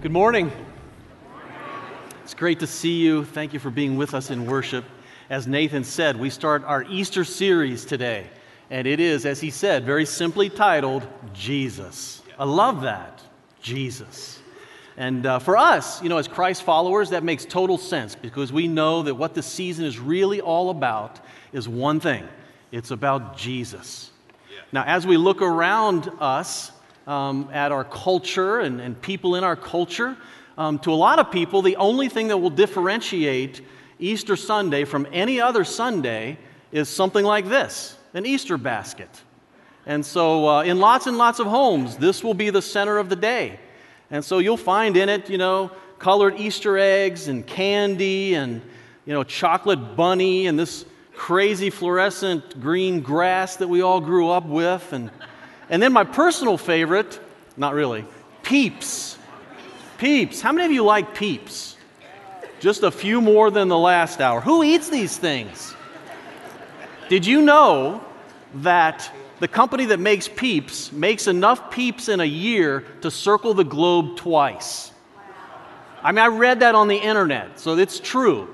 Good morning. It's great to see you. Thank you for being with us in worship. As Nathan said, we start our Easter series today, and it is, as he said, very simply titled, Jesus. I love that, Jesus. And for us, as Christ followers, that makes total sense because we know that what this season is really all about is one thing. It's about Jesus. Now, as we look around us, at our culture and people in our culture, to a lot of people, the only thing that will differentiate Easter Sunday from any other Sunday is something like this, an Easter basket. And so in lots and lots of homes, this will be the center of the day. And so you'll find in it, colored Easter eggs and candy and, chocolate bunny and this crazy fluorescent green grass that we all grew up with. And then my personal favorite, not really, Peeps. Peeps. How many of you like Peeps? Just a few more than the last hour. Who eats these things? Did you know that the company that makes Peeps makes enough Peeps in a year to circle the globe twice? I read that on the internet, so it's true.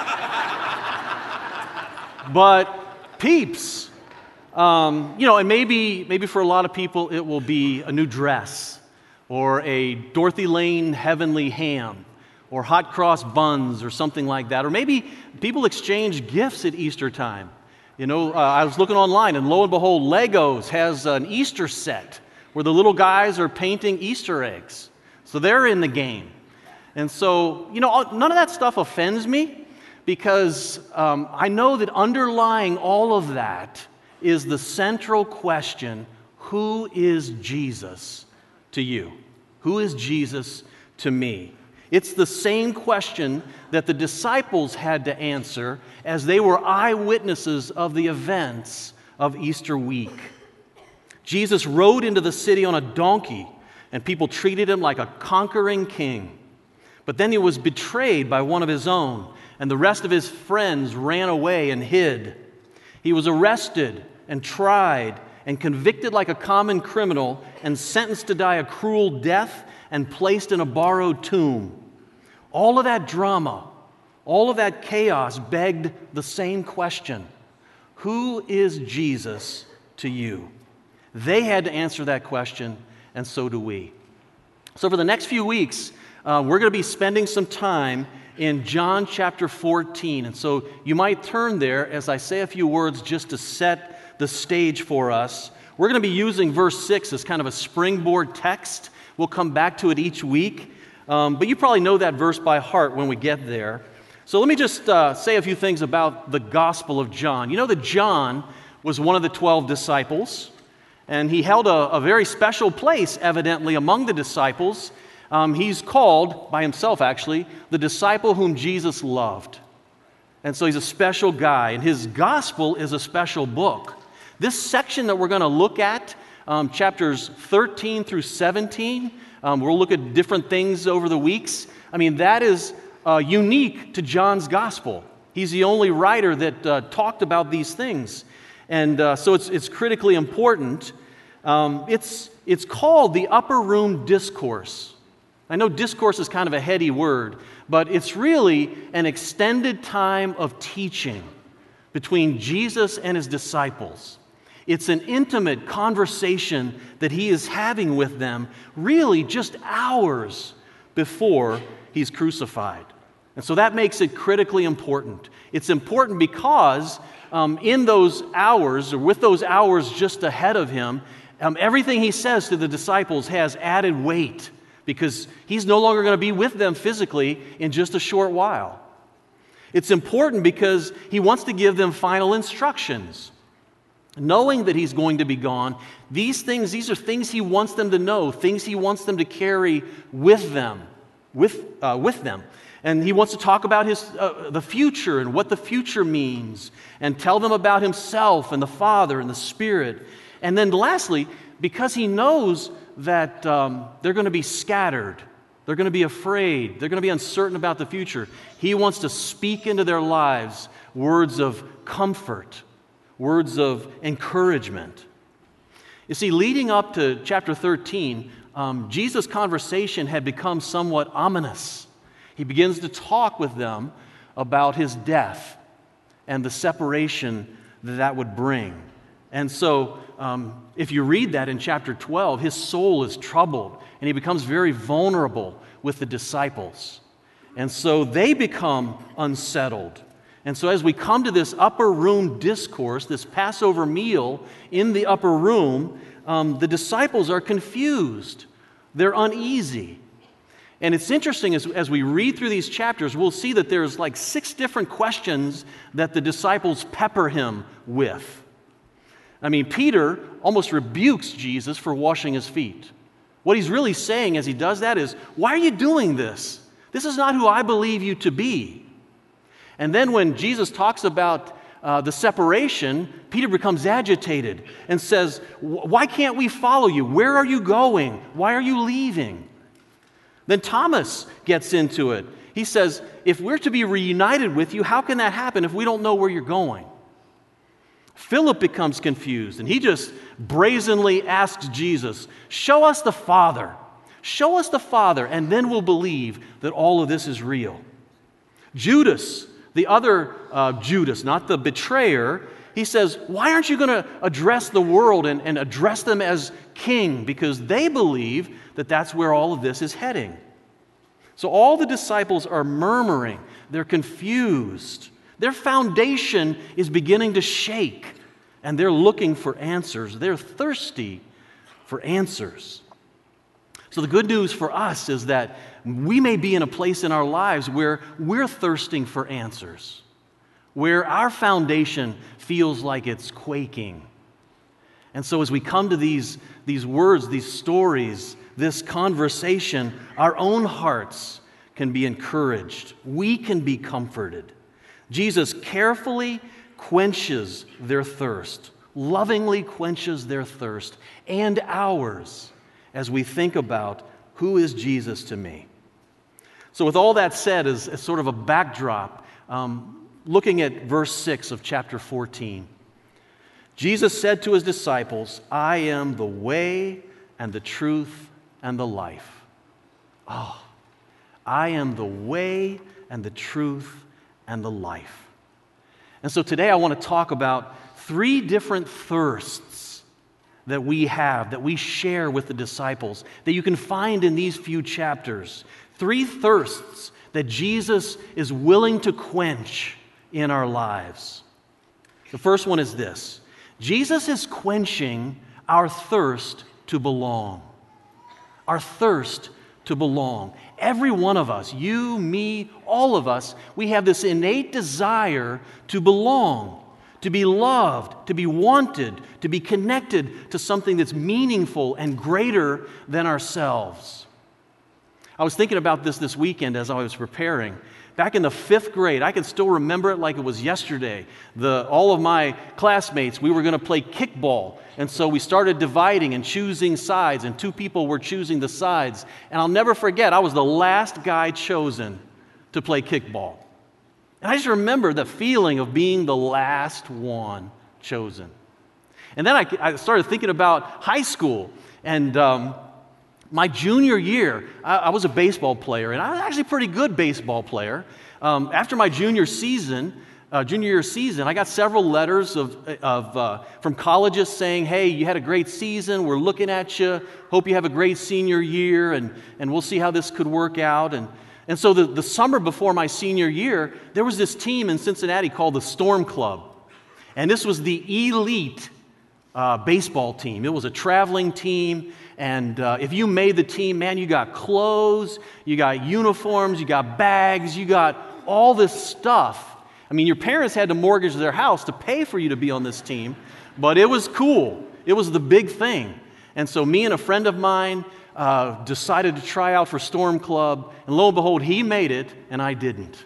But Peeps, and maybe for a lot of people it will be a new dress or a Dorothy Lane heavenly ham or hot cross buns or something like that. Or maybe people exchange gifts at Easter time. I was looking online and lo and behold, Legos has an Easter set where the little guys are painting Easter eggs. So they're in the game. And so, none of that stuff offends me because I know that underlying all of that is the central question, who is Jesus to you? Who is Jesus to me? It's the same question that the disciples had to answer as they were eyewitnesses of the events of Easter week. Jesus rode into the city on a donkey, and people treated him like a conquering king. But then he was betrayed by one of his own, and the rest of his friends ran away and hid. He was arrested and tried and convicted like a common criminal and sentenced to die a cruel death and placed in a borrowed tomb. All of that drama, all of that chaos begged the same question. Who is Jesus to you? They had to answer that question, and so do we. So for the next few weeks, we're going to be spending some time in John chapter 14. And so you might turn there as I say a few words just to set the stage for us. We're going to be using verse 6 as kind of a springboard text. We'll come back to it each week. But you probably know that verse by heart when we get there. So let me just say a few things about the Gospel of John. You know that John was one of the 12 disciples, and he held a very special place, evidently, among the disciples. He's called, by himself actually, the disciple whom Jesus loved. And so he's a special guy, and his gospel is a special book. This section that we're going to look at, chapters 13 through 17, we'll look at different things over the weeks. That is unique to John's gospel. He's the only writer that talked about these things. And so it's critically important. It's called the Upper Room Discourse. I know discourse is kind of a heady word, but it's really an extended time of teaching between Jesus and his disciples. It's an intimate conversation that he is having with them really just hours before he's crucified. And so that makes it critically important. It's important because in those hours, or with those hours just ahead of him, everything he says to the disciples has added weight, because he's no longer going to be with them physically in just a short while. It's important because he wants to give them final instructions. Knowing that he's going to be gone, these are things he wants them to know, things he wants them to carry with them. And he wants to talk about the future and what the future means, and tell them about himself and the Father and the Spirit. And then lastly, because he knows that they're going to be scattered, they're going to be afraid, they're going to be uncertain about the future, he wants to speak into their lives words of comfort, words of encouragement. You see, leading up to chapter 13, Jesus' conversation had become somewhat ominous. He begins to talk with them about his death and the separation that would bring. And so, if you read that in chapter 12, his soul is troubled, and he becomes very vulnerable with the disciples. And so they become unsettled. And so as we come to this upper room discourse, this Passover meal in the upper room, the disciples are confused. They're uneasy. And it's interesting, as we read through these chapters, we'll see that there's like 6 different questions that the disciples pepper him with. I mean, Peter almost rebukes Jesus for washing his feet. What he's really saying as he does that is, why are you doing this? This is not who I believe you to be. And then when Jesus talks about the separation, Peter becomes agitated and says, why can't we follow you? Where are you going? Why are you leaving? Then Thomas gets into it. He says, if we're to be reunited with you, how can that happen if we don't know where you're going? Philip becomes confused, and he just brazenly asks Jesus, show us the Father. Show us the Father, and then we'll believe that all of this is real. Judas, the other Judas, not the betrayer, he says, why aren't you going to address the world and address them as king? Because they believe that that's where all of this is heading. So all the disciples are murmuring. They're confused. Their foundation is beginning to shake, and they're looking for answers. They're thirsty for answers. So the good news for us is that we may be in a place in our lives where we're thirsting for answers, where our foundation feels like it's quaking. And so as we come to these words, these stories, this conversation, our own hearts can be encouraged. We can be comforted. Jesus carefully quenches their thirst, lovingly quenches their thirst, and ours, as we think about who is Jesus to me. So with all that said, as sort of a backdrop, looking at verse 6 of chapter 14, Jesus said to his disciples, I am the way and the truth and the life. Oh, I am the way and the truth and the life. And so today I want to talk about 3 different thirsts that we have, that we share with the disciples, that you can find in these few chapters. 3 thirsts that Jesus is willing to quench in our lives. The first one is this: Jesus is quenching our thirst to belong. Our thirst to belong. Every one of us, you, me, all of us, we have this innate desire to belong, to be loved, to be wanted, to be connected to something that's meaningful and greater than ourselves. I was thinking about this weekend as I was preparing. Back in the 5th grade, I can still remember it like it was yesterday. All of my classmates, we were going to play kickball. And so we started dividing and choosing sides, and 2 people were choosing the sides. And I'll never forget, I was the last guy chosen to play kickball. And I just remember the feeling of being the last one chosen. And then I started thinking about high school. And my junior year, I was a baseball player, and I was actually a pretty good baseball player. After my junior year season, I got several letters from colleges saying, hey, you had a great season, we're looking at you, hope you have a great senior year, and we'll see how this could work out. And so the summer before my senior year, there was this team in Cincinnati called the Storm Club. And this was the elite baseball team. It was a traveling team. And if you made the team, man, you got clothes, you got uniforms, you got bags, you got all this stuff. I mean, your parents had to mortgage their house to pay for you to be on this team, but it was cool. It was the big thing. And so me and a friend of mine decided to try out for Storm Club, and lo and behold, he made it, and I didn't.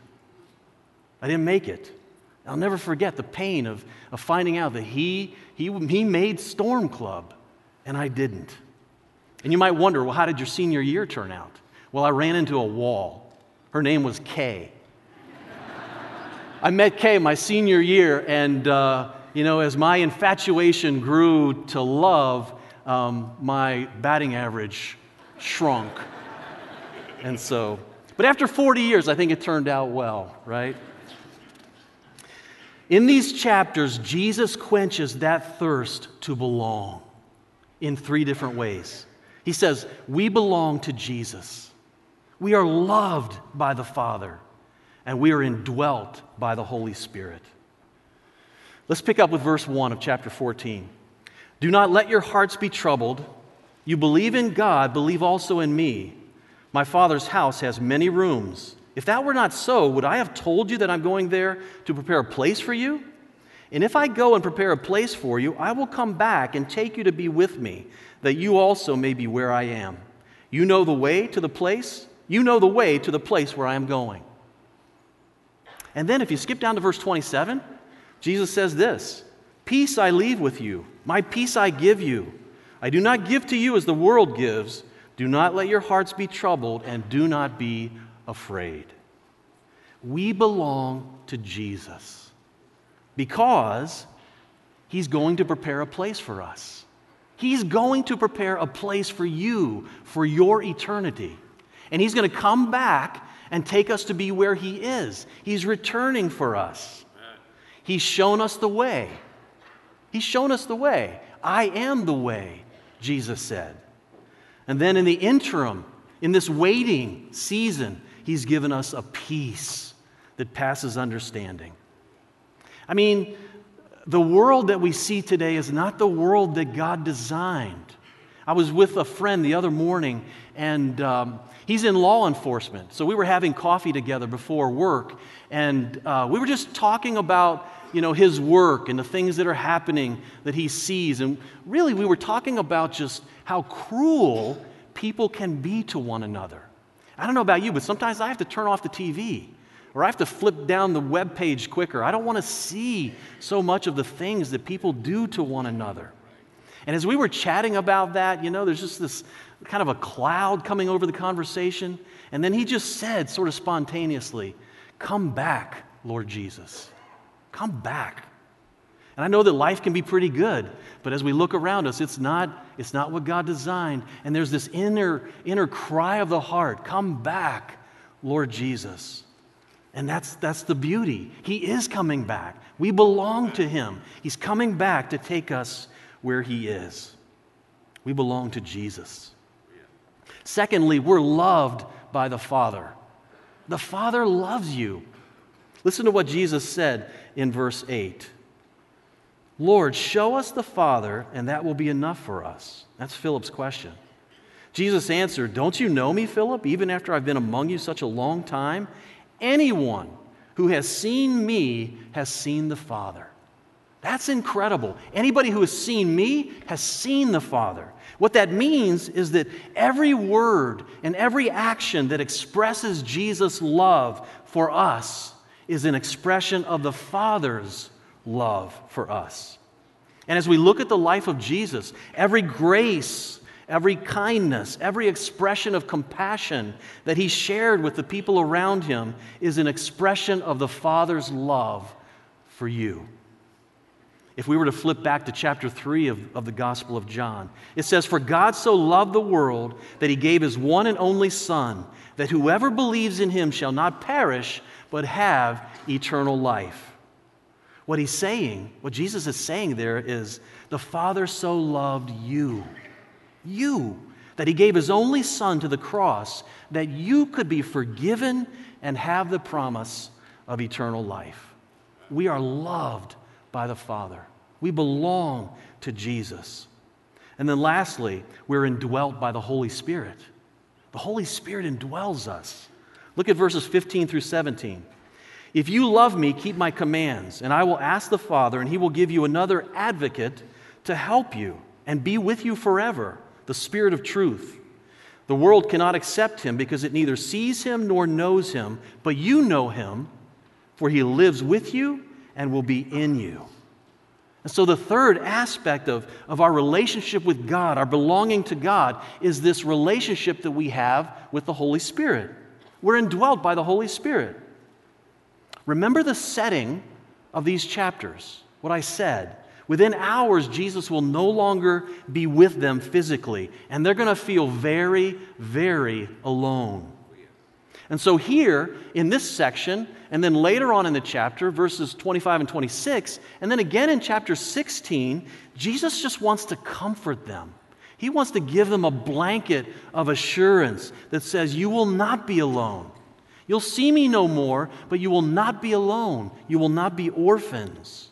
I didn't make it. I'll never forget the pain of finding out that he made Storm Club, and I didn't. And you might wonder, well, how did your senior year turn out? Well, I ran into a wall. Her name was Kay. I met Kay my senior year, and as my infatuation grew to love, my batting average shrunk. And so, but after 40 years, I think it turned out well, right? In these chapters, Jesus quenches that thirst to belong in 3 different ways. He says, we belong to Jesus. We are loved by the Father, and we are indwelt by the Holy Spirit. Let's pick up with verse 1 of chapter 14. Do not let your hearts be troubled. You believe in God, believe also in me. My Father's house has many rooms. If that were not so, would I have told you that I'm going there to prepare a place for you? And if I go and prepare a place for you, I will come back and take you to be with me, that you also may be where I am. You know the way to the place? You know the way to the place where I am going. And then if you skip down to verse 27, Jesus says this, peace I leave with you, my peace I give you. I do not give to you as the world gives. Do not let your hearts be troubled, and do not be afraid. We belong to Jesus because He's going to prepare a place for us. He's going to prepare a place for you, for your eternity. And He's going to come back and take us to be where He is. He's returning for us. He's shown us the way. He's shown us the way. I am the way, Jesus said. And then in the interim, in this waiting season, He's given us a peace that passes understanding. I mean, the world that we see today is not the world that God designed. I was with a friend the other morning, and he's in law enforcement. So we were having coffee together before work, and we were just talking about, his work and the things that are happening that he sees. And really, we were talking about just how cruel people can be to one another. I don't know about you, but sometimes I have to turn off the TV, or I have to flip down the web page quicker. I don't want to see so much of the things that people do to one another. And as we were chatting about that, there's just this kind of a cloud coming over the conversation. And then he just said, sort of spontaneously, come back, Lord Jesus. Come back. And I know that life can be pretty good, but as we look around us, it's not what God designed. And there's this inner cry of the heart, come back, Lord Jesus. And that's the beauty. He is coming back. We belong to Him. He's coming back to take us where He is. We belong to Jesus. Secondly, we're loved by the Father. The Father loves you. Listen to what Jesus said in verse 8. Lord, show us the Father, and that will be enough for us. That's Philip's question. Jesus answered, don't you know me, Philip, even after I've been among you such a long time? Anyone who has seen me has seen the Father. That's incredible. Anybody who has seen me has seen the Father. What that means is that every word and every action that expresses Jesus' love for us is an expression of the Father's love for us. And as we look at the life of Jesus, every grace, every kindness, every expression of compassion that He shared with the people around Him is an expression of the Father's love for you. If we were to flip back to chapter 3 of the Gospel of John, it says, for God so loved the world that He gave His one and only Son, that whoever believes in Him shall not perish, but have eternal life. What Jesus is saying there is, the Father so loved you, that He gave His only Son to the cross, that you could be forgiven and have the promise of eternal life. We are loved by the Father. We belong to Jesus. And then lastly, we're indwelt by the Holy Spirit. The Holy Spirit indwells us. Look at verses 15 through 17. If you love me, keep my commands, and I will ask the Father, and He will give you another advocate to help you and be with you forever, the Spirit of truth. The world cannot accept Him because it neither sees Him nor knows Him, but you know Him, for He lives with you and will be in you. And so the third aspect of our relationship with God, our belonging to God, is this relationship that we have with the Holy Spirit. We're indwelt by the Holy Spirit. Remember the setting of these chapters, what I said. Within hours, Jesus will no longer be with them physically, and they're going to feel very, very alone. And so here in this section, and then later on in the chapter, verses 25 and 26, and then again in chapter 16, Jesus just wants to comfort them. He wants to give them a blanket of assurance that says, you will not be alone. You'll see me no more, but you will not be alone. You will not be orphans.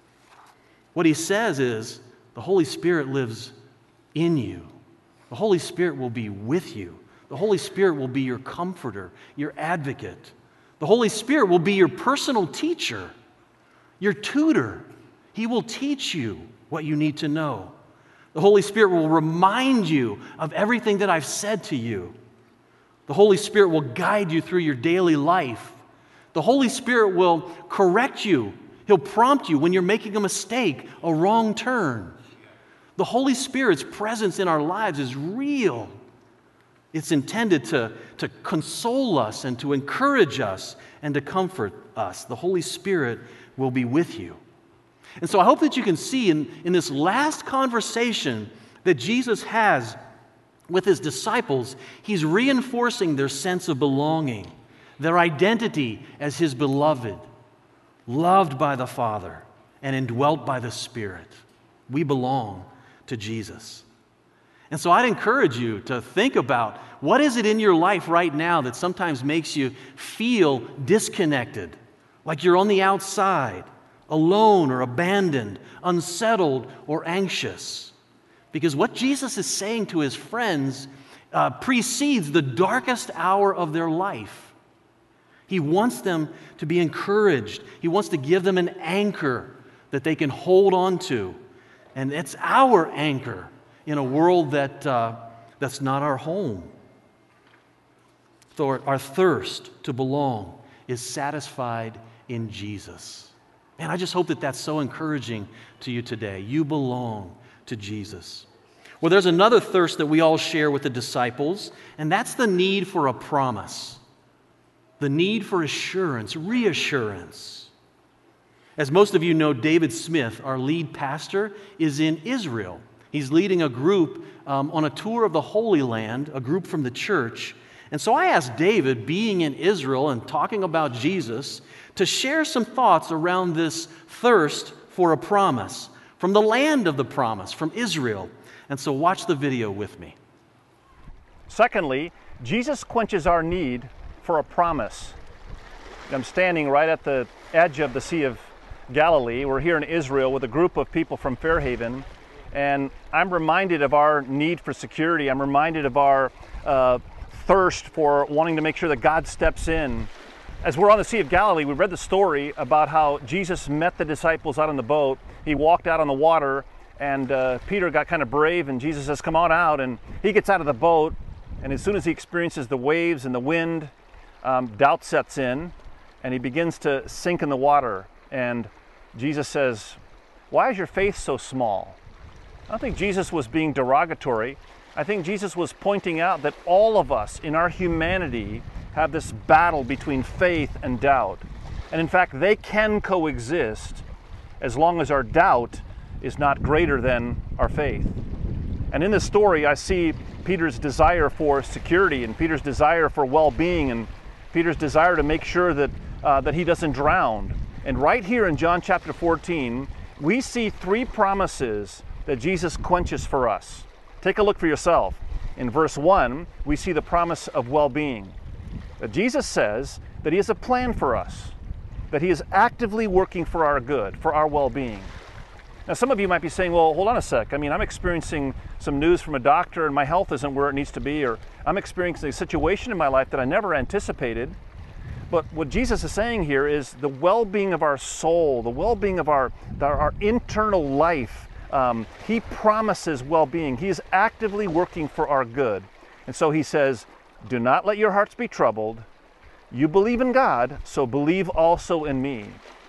What he says is, the Holy Spirit lives in you. The Holy Spirit will be with you. The Holy Spirit will be your comforter, your advocate. The Holy Spirit will be your personal teacher, your tutor. He will teach you what you need to know. The Holy Spirit will remind you of everything that I've said to you. The Holy Spirit will guide you through your daily life. The Holy Spirit will correct you. He'll prompt you when you're making a mistake, a wrong turn. The Holy Spirit's presence in our lives is real. It's intended to console us and to encourage us and to comfort us. The Holy Spirit will be with you. And so I hope that you can see in this last conversation that Jesus has with his disciples, he's reinforcing their sense of belonging, their identity as his beloved, loved by the Father and indwelt by the Spirit. We belong to Jesus. And so I'd encourage you to think about what is it in your life right now that sometimes makes you feel disconnected, like you're on the outside, alone or abandoned, unsettled or anxious. Because what Jesus is saying to his friends precedes the darkest hour of their life. He wants them to be encouraged. He wants to give them an anchor that they can hold on to. And it's our anchor in a world that's not our home. So our thirst to belong is satisfied in Jesus. And I just hope that that's so encouraging to you today. You belong to Jesus. Well, there's another thirst that we all share with the disciples, and that's the need for a promise. The need for assurance, reassurance. As most of you know, David Smith, our lead pastor, is in Israel. He's leading a group on a tour of the Holy Land, a group from the church. And so I asked David, being in Israel and talking about Jesus, to share some thoughts around this thirst for a promise from the land of the promise, from Israel. And so watch the video with me. Secondly, Jesus quenches our need for a promise. I'm standing right at the edge of the Sea of Galilee. We're here in Israel with a group of people from Fairhaven, and I'm reminded of our need for security. I'm reminded of our thirst for wanting to make sure that God steps in. As we're on the Sea of Galilee, we read the story about how Jesus met the disciples out on the boat. He walked out on the water, and Peter got kind of brave, and Jesus says, "Come on out." And he gets out of the boat, and as soon as he experiences the waves and the wind, doubt sets in, and he begins to sink in the water. And Jesus says, "Why is your faith so small?" I don't think Jesus was being derogatory. I think Jesus was pointing out that all of us in our humanity have this battle between faith and doubt. And in fact, they can coexist as long as our doubt is not greater than our faith. And in this story, I see Peter's desire for security and Peter's desire for well-being and Peter's desire to make sure that he doesn't drown. And right here in John chapter 14, we see three promises that Jesus quenches for us. Take a look for yourself. In verse 1, we see the promise of well-being. Jesus says that he has a plan for us, that he is actively working for our good, for our well-being. Now, some of you might be saying, well, hold on a sec. I mean, I'm experiencing some news from a doctor and my health isn't where it needs to be, or I'm experiencing a situation in my life that I never anticipated. But what Jesus is saying here is the well-being of our soul, the well-being of our internal life. He promises well-being. He is actively working for our good. And so he says, do not let your hearts be troubled. You believe in God, so believe also in me.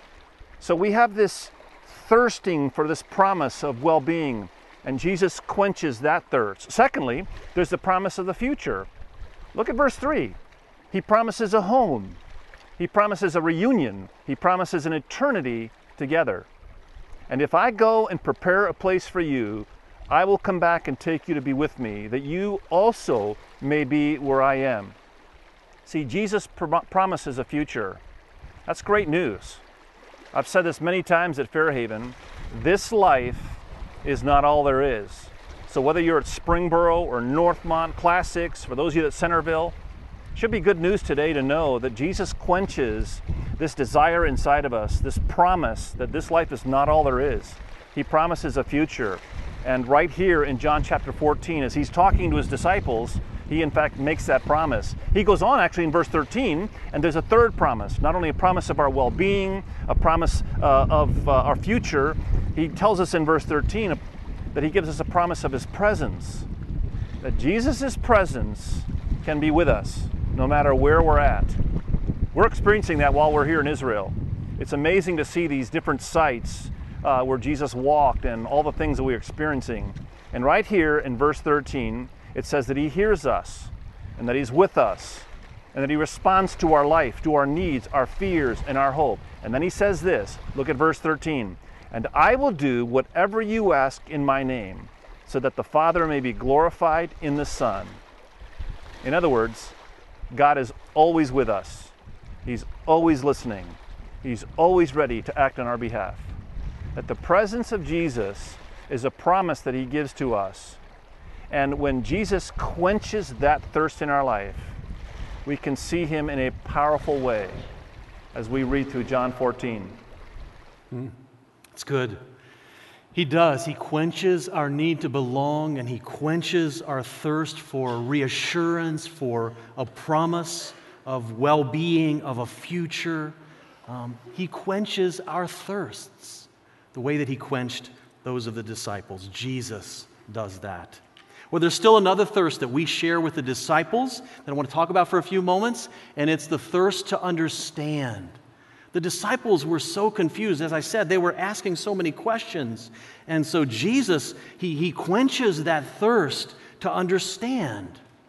So we have this thirsting for this promise of well-being, and Jesus quenches that thirst. Secondly, there's the promise of the future. Look at verse 3. He promises a home. He promises a reunion. He promises an eternity together. And if I go and prepare a place for you, I will come back and take you to be with me, that you also may be where I am. See, Jesus promises a future. That's great news. I've said this many times at Fairhaven. This life is not all there is. So whether you're at Springboro or Northmont, Classics, for those of you at Centerville, it should be good news today to know that Jesus quenches this desire inside of us, this promise that this life is not all there is. He promises a future. And right here in John chapter 14, as he's talking to his disciples, he in fact makes that promise. He goes on actually in verse 13, and there's a third promise, not only a promise of our well-being, a promise of our future. He tells us in verse 13 that he gives us a promise of his presence, that Jesus' presence can be with us no matter where we're at. We're experiencing that while we're here in Israel. It's amazing to see these different sites where Jesus walked and all the things that we're experiencing. And right here in verse 13, it says that he hears us and that he's with us and that he responds to our life, to our needs, our fears, and our hope. And then he says this, look at verse 13, "And I will do whatever you ask in my name, so that the Father may be glorified in the Son." In other words, God is always with us. He's always listening. He's always ready to act on our behalf. That the presence of Jesus is a promise that he gives to us. And when Jesus quenches that thirst in our life, we can see him in a powerful way as we read through John 14. It's good. He does. He quenches our need to belong, and he quenches our thirst for reassurance, for a promise of well-being, of a future. He quenches our thirsts the way that he quenched those of the disciples. Jesus does that. Well, there's still another thirst that we share with the disciples that I want to talk about for a few moments, and it's the thirst to understand. The disciples were so confused. As I said, they were asking so many questions. And so Jesus, he quenches that thirst to understand.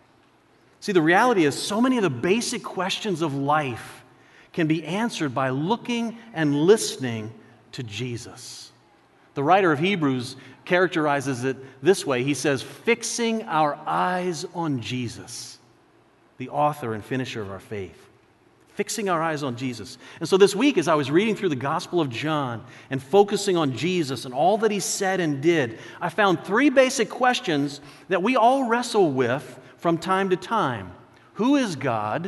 See, the reality is so many of the basic questions of life can be answered by looking and listening to Jesus. The writer of Hebrews characterizes it this way. He says, "Fixing our eyes on Jesus, the author and finisher of our faith." Fixing our eyes on Jesus. And so this week, as I was reading through the Gospel of John and focusing on Jesus and all that he said and did, I found three basic questions that we all wrestle with from time to time. Who is God?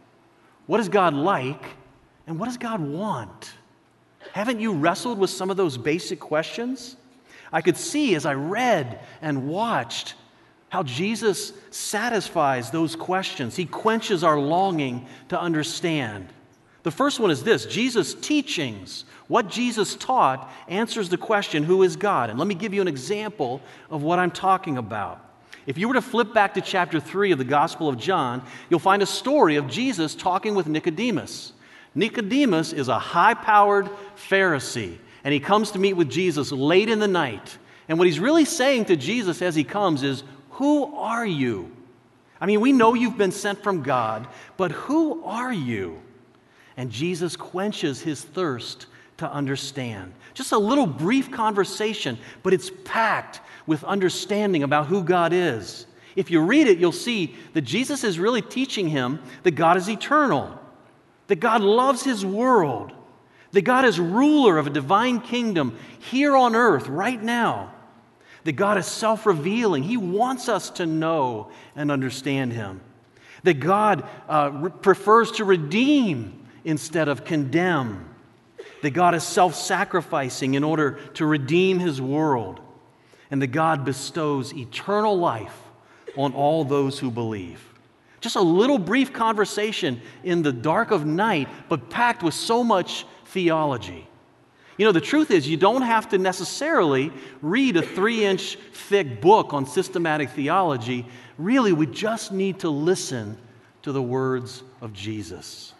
What is God like? And what does God want? Haven't you wrestled with some of those basic questions? I could see as I read and watched how Jesus satisfies those questions. He quenches our longing to understand. The first one is this: Jesus' teachings, what Jesus taught, answers the question, who is God? And let me give you an example of what I'm talking about. If you were to flip back to chapter 3 of the Gospel of John, you'll find a story of Jesus talking with Nicodemus. Nicodemus is a high-powered Pharisee, and he comes to meet with Jesus late in the night. And what he's really saying to Jesus as he comes is, who are you? I mean, we know you've been sent from God, but who are you? And Jesus quenches his thirst to understand. Just a little brief conversation, but it's packed with understanding about who God is. If you read it, you'll see that Jesus is really teaching him that God is eternal, that God loves his world, that God is ruler of a divine kingdom here on earth right now, that God is self-revealing. He wants us to know and understand him, that God prefers to redeem instead of condemn, that God is self-sacrificing in order to redeem his world, and that God bestows eternal life on all those who believe. Just a little brief conversation in the dark of night, but packed with so much theology. You know, the truth is you don't have to necessarily read a 3-inch thick book on systematic theology. Really, we just need to listen to the words of Jesus.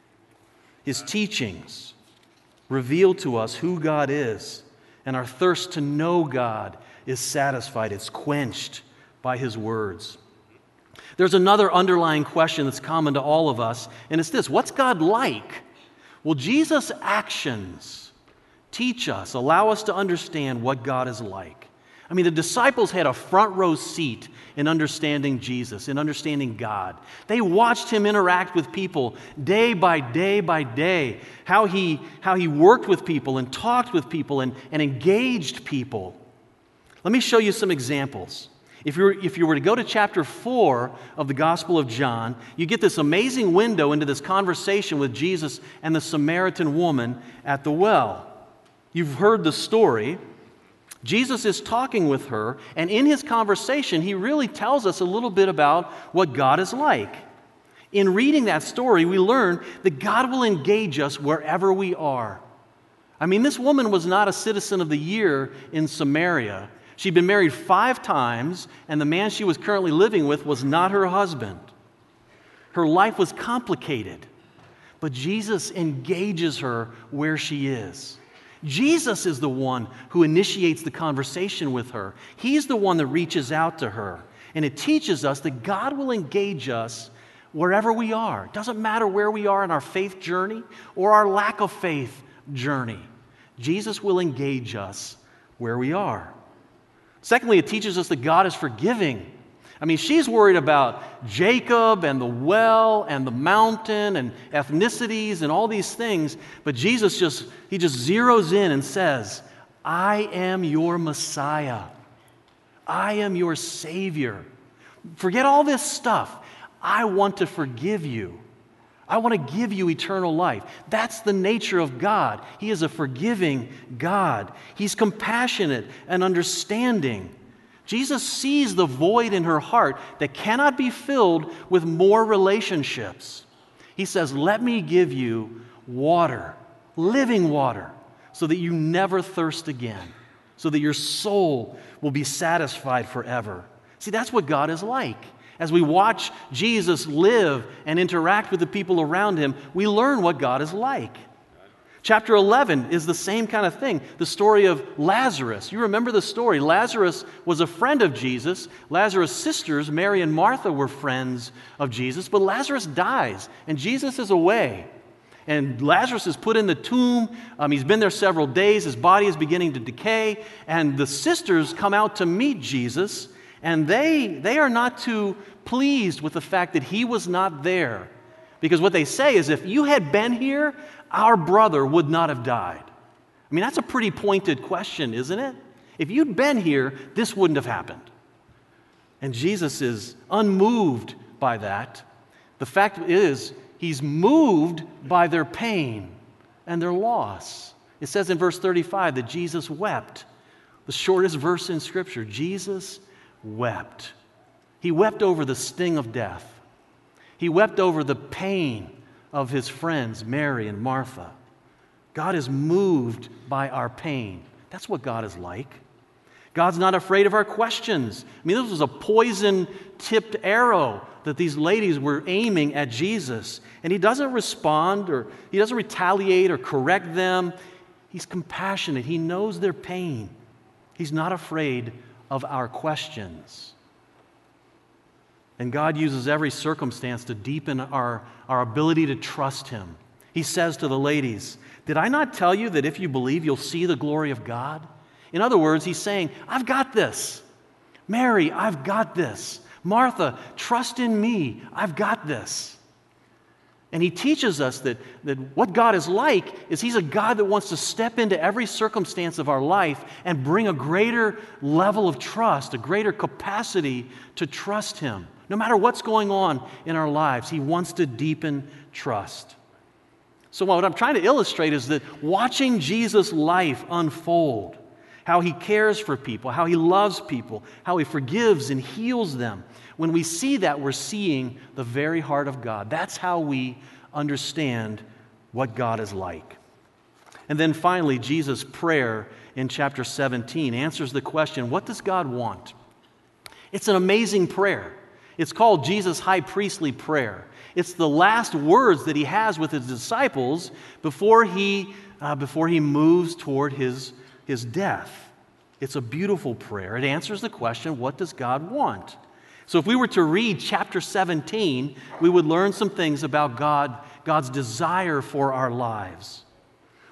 His teachings reveal to us who God is, and our thirst to know God is satisfied. It's quenched by his words. There's another underlying question that's common to all of us, and it's this: what's God like? Well, Jesus' actions Teach us, allow us to understand what God is like. I mean, the disciples had a front row seat in understanding Jesus, in understanding God. They watched him interact with people day by day by day, how he worked with people and talked with people and engaged people. Let me show you some examples. If you were to go to chapter 4 of the Gospel of John, you get this amazing window into this conversation with Jesus and the Samaritan woman at the well. You've heard the story. Jesus is talking with her, and in his conversation, he really tells us a little bit about what God is like. In reading that story, we learn that God will engage us wherever we are. I mean, this woman was not a citizen of the year in Samaria. She'd been married 5 times, and the man she was currently living with was not her husband. Her life was complicated, but Jesus engages her where she is. Jesus is the one who initiates the conversation with her. He's the one that reaches out to her. And it teaches us that God will engage us wherever we are. It doesn't matter where we are in our faith journey or our lack of faith journey. Jesus will engage us where we are. Secondly, it teaches us that God is forgiving. I mean, she's worried about Jacob and the well and the mountain and ethnicities and all these things, but Jesus just zeroes in and says, I am your Messiah. I am your Savior. Forget all this stuff. I want to forgive you. I want to give you eternal life. That's the nature of God. He is a forgiving God. He's compassionate and understanding. Jesus sees the void in her heart that cannot be filled with more relationships. He says, let me give you water, living water, so that you never thirst again, so that your soul will be satisfied forever. See, that's what God is like. As we watch Jesus live and interact with the people around him, we learn what God is like. Chapter 11 is the same kind of thing. The story of Lazarus. You remember the story. Lazarus was a friend of Jesus. Lazarus' sisters, Mary and Martha, were friends of Jesus. But Lazarus dies, and Jesus is away. And Lazarus is put in the tomb. He's been there several days. His body is beginning to decay. And the sisters come out to meet Jesus, and they are not too pleased with the fact that he was not there. Because what they say is, if you had been here, our brother would not have died. I mean, that's a pretty pointed question, isn't it? If you'd been here, this wouldn't have happened. And Jesus is unmoved by that. The fact is, he's moved by their pain and their loss. It says in verse 35 that Jesus wept. The shortest verse in Scripture. Jesus wept. He wept over the sting of death. He wept over the pain of his friends, Mary and Martha. God is moved by our pain. That's what God is like. God's not afraid of our questions. I mean, this was a poison-tipped arrow that these ladies were aiming at Jesus. And he doesn't respond, or he doesn't retaliate or correct them. He's compassionate. He knows their pain. He's not afraid of our questions. And God uses every circumstance to deepen our ability to trust him. He says to the ladies, did I not tell you that if you believe, you'll see the glory of God? In other words, he's saying, I've got this. Mary, I've got this. Martha, trust in me. I've got this. And he teaches us that what God is like is he's a God that wants to step into every circumstance of our life and bring a greater level of trust, a greater capacity to trust him. No matter what's going on in our lives, he wants to deepen trust. So what I'm trying to illustrate is that watching Jesus' life unfold, how he cares for people, how he loves people, how he forgives and heals them. When we see that, we're seeing the very heart of God. That's how we understand what God is like. And then finally, Jesus' prayer in chapter 17 answers the question, what does God want? It's an amazing prayer. It's called Jesus' high priestly prayer. It's the last words that he has with his disciples before he moves toward his death. It's a beautiful prayer. It answers the question, what does God want? So if we were to read chapter 17, we would learn some things about God's desire for our lives.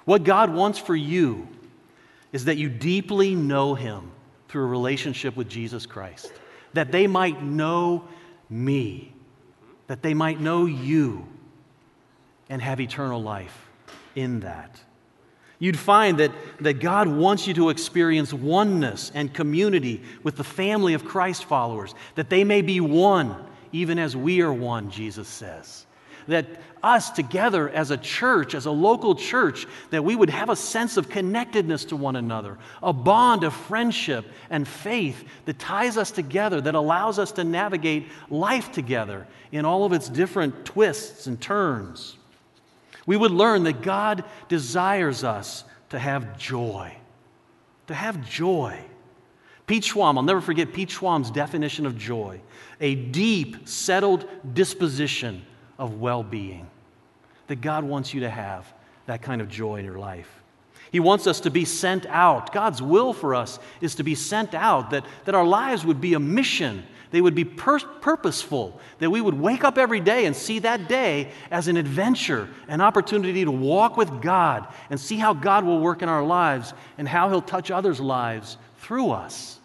What God wants for you is that you deeply know Him through a relationship with Jesus Christ, that they might know me, that they might know you, and have eternal life in that. You'd find that God wants you to experience oneness and community with the family of Christ followers, that they may be one, even as we are one, Jesus says. That us together as a church, as a local church, that we would have a sense of connectedness to one another, a bond of friendship and faith that ties us together, that allows us to navigate life together in all of its different twists and turns. We would learn that God desires us to have joy. To have joy. Pete Schwam, I'll never forget Pete Schwam's definition of joy. A deep, settled disposition of well-being. That God wants you to have that kind of joy in your life. He wants us to be sent out. God's will for us is to be sent out, that our lives would be a mission. They would be purposeful, that we would wake up every day and see that day as an adventure, an opportunity to walk with God and see how God will work in our lives and how He'll touch others' lives through us.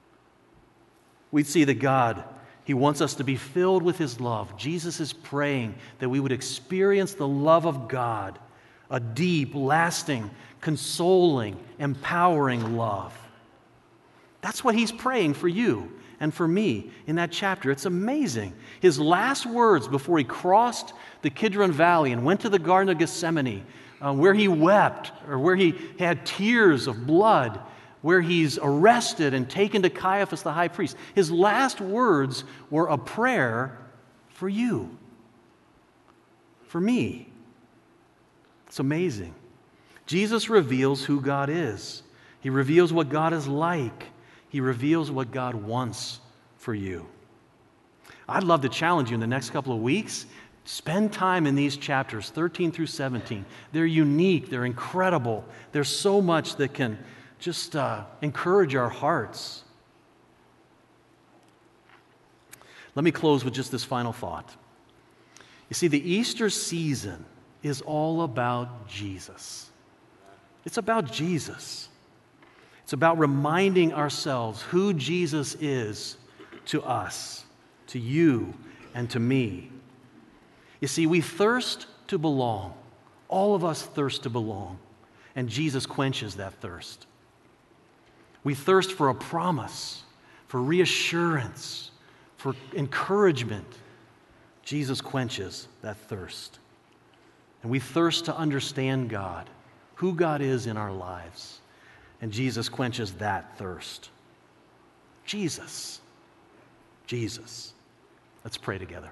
We'd see that God, He wants us to be filled with His love. Jesus is praying that we would experience the love of God, a deep, lasting, consoling, empowering love. That's what He's praying for you and for me in that chapter. It's amazing. His last words before He crossed the Kidron Valley and went to the Garden of Gethsemane, where He wept, or where He had tears of blood, where He's arrested and taken to Caiaphas the high priest. His last words were a prayer for you, for me. It's amazing. Jesus reveals who God is. He reveals what God is like. He reveals what God wants for you. I'd love to challenge you in the next couple of weeks. Spend time in these chapters, 13 through 17. They're unique. They're incredible. There's so much that can just encourage our hearts. Let me close with just this final thought. You see, the Easter season is all about Jesus. It's about Jesus. It's about reminding ourselves who Jesus is to us, to you, and to me. You see, we thirst to belong. All of us thirst to belong, and Jesus quenches that thirst. We thirst for a promise, for reassurance, for encouragement. Jesus quenches that thirst. And we thirst to understand God, who God is in our lives. And Jesus quenches that thirst. Jesus. Jesus. Let's pray together.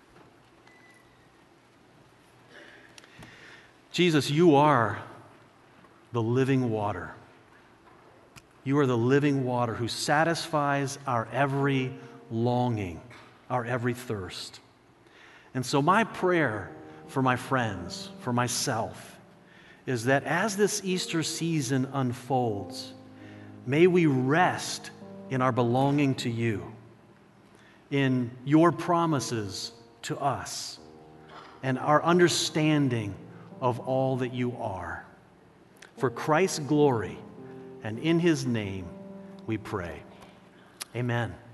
Jesus, you are the living water. You are the living water who satisfies our every longing, our every thirst. And so my prayer for my friends, for myself, is that as this Easter season unfolds, may we rest in our belonging to you, in your promises to us, and our understanding of all that you are. For Christ's glory and in His name we pray. Amen.